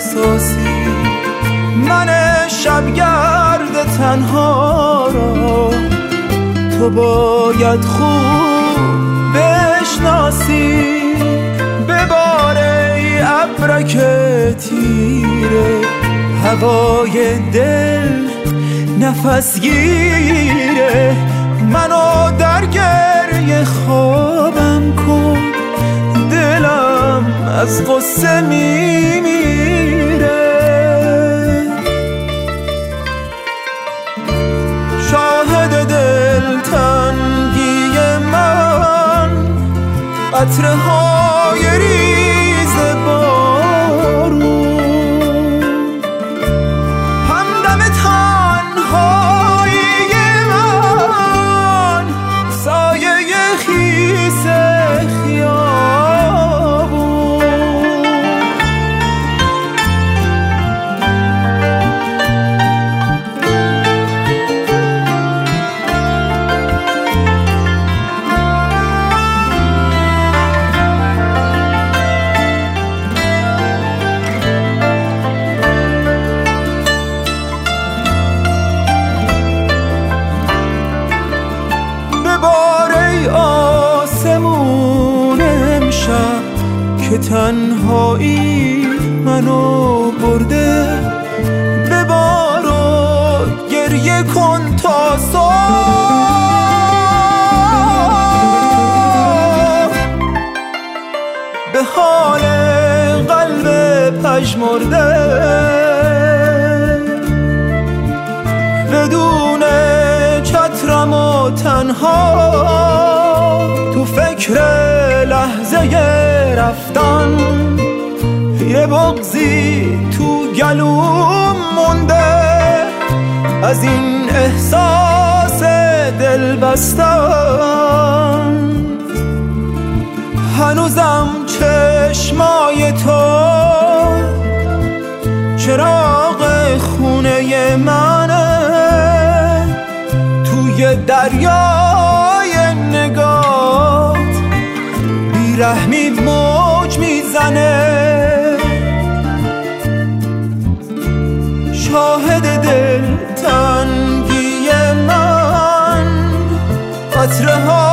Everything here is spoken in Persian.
احساسی، من شبگرد تنها را تو باید خوب بشناسی. بباره ای ابرک تیره، هوای دل نفس گیره، منو در گریه خوابم کن، دلم از غصه میمیره. شاهد دلتنگی من، قطره های ریز بارون، همدم تنهایی من، سایه خیس خیابون. بباره آسمون امشب که تنهایی منو برده، ببار و گریه کن تا صبح، به حال قلب پژمرده، بدون چترم و تنها تو فکر لحظه رفتن، یه بغضی تو گلوم مونده از این احساس دل بستن. هنوزم چشمای تو چراغ خونه منه، توی دریای نگات بیرحمی موج میزنه. شاهد دلتنگی من، قطره ها